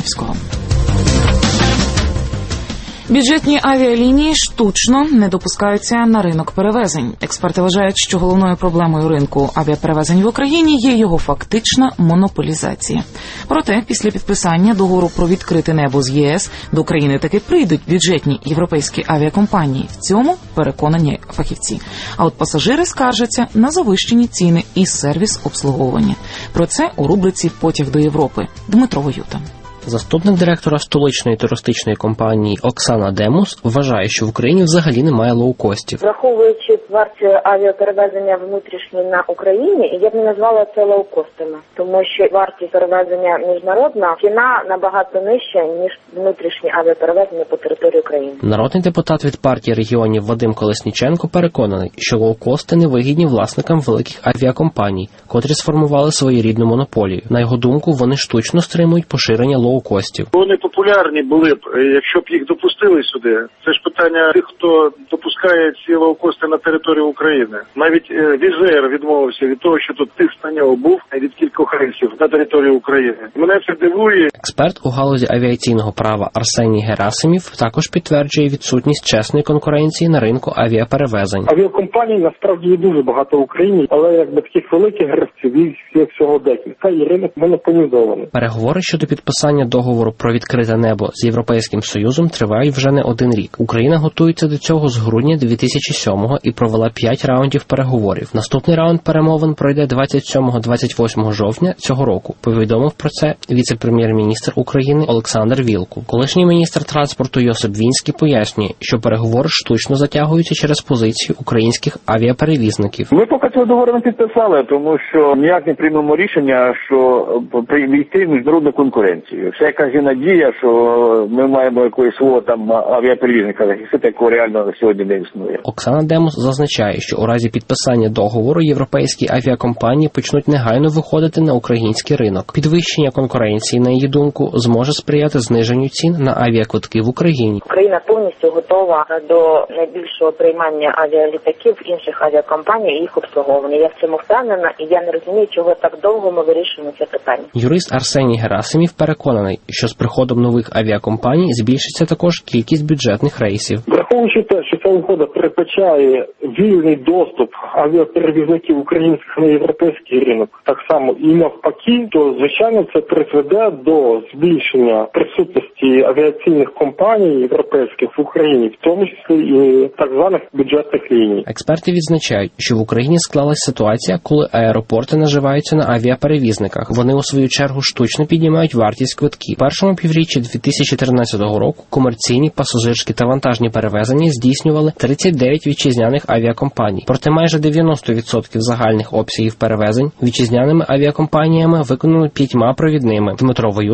Кононівського. Бюджетні авіалінії штучно не допускаються на ринок перевезень. Експерти вважають, що головною проблемою ринку авіаперевезень в Україні є його фактична монополізація. Проте, після підписання договору про відкрите небо з ЄС до України таки прийдуть бюджетні європейські авіакомпанії. В цьому переконані фахівці. А от пасажири скаржаться на завищені ціни і сервіс обслуговування. Про це у рубриці «Потяг до Європи». Дмитро Воюта. Заступник директора столичної туристичної компанії Оксана Демус вважає, що в Україні взагалі немає лоукостів. Враховуючи вартість авіаперевезення внутрішні на Україні, я б не назвала це лоукостами, тому що вартість перевезення міжнародна, ціна набагато нижча, ніж внутрішні авіаперевезення по території України. Народний депутат від партії регіонів Вадим Колесніченко переконаний, що лоукости невигідні власникам великих авіакомпаній, котрі сформували своєрідну монополію. На його думку, вони штучно стримують поширення лоукостів. Вони популярні були б, якщо б їх допустили сюди. Це ж питання тих, хто допускає ці лоукости на територію України. Навіть Візер відмовився від того, що тут тиск на нього був від кількох рейсів на території України. Мене це дивує. Експерт у галузі авіаційного права Арсеній Герасимів також підтверджує відсутність чесної конкуренції на ринку авіаперевезень. Авіакомпаній насправді є дуже багато в Україні, але якби таких великих гравців є всього декілька, і ринок монополізований. Переговори щодо підписання договору про відкрите небо з Європейським Союзом тривають вже не один рік. Україна готується до цього з грудня 2007-го і провела 5 раундів переговорів. Наступний раунд перемовин пройде 27-28 жовтня цього року. Повідомив про це віце-прем'єр-міністр України Олександр Вілкул. Колишній міністр транспорту Йосип Вінський пояснює, що переговори штучно затягуються через позицію українських авіаперевізників. Ми поки цього договору не підписали, тому що ніяк не приймемо рішення, що війти в міжнародну конкуренцію. Все якась є надія, що ми маємо якогось свого там авіаперевізника захистити, якого реально сьогодні не існує. Оксана Демус зазначає, що у разі підписання договору європейські авіакомпанії почнуть негайно виходити на український ринок. Підвищення конкуренції, на її думку, зможе сприяти зниженню цін на авіаквитки в Україні. Україна повністю готова до найбільшого приймання авіалітаків інших авіакомпаній і їх обслуговування. Я в цьому впевнена, і я не розумію, чого так довго ми вирішуємо це питання. Юрист Арсеній Герасимів переконаний, що з приходом нових авіакомпаній збільшиться також кількість бюджетних рейсів. Враховуючи те, що ця угода передбачає вільний доступ авіаперевізників українських на європейський ринок, так само і навпаки, то, звичайно, це призведе до збільшення присутності авіаційних компаній європейських в Україні, в тому числі і так званих бюджетних ліній. Експерти відзначають, що в Україні склалась ситуація, коли аеропорти наживаються на авіаперевізниках. Вони, у свою чергу, штучно піднімають вартість квитків. У першому півріччі 2013 року комерційні, пасажирські та вантажні перевезення здійснювали 39 вітчизняних авіакомпаній. Проте майже 90% загальних обсягів перевезень вітчизняними авіакомпаніями виконано 5 провідними. Дмитро Воюта,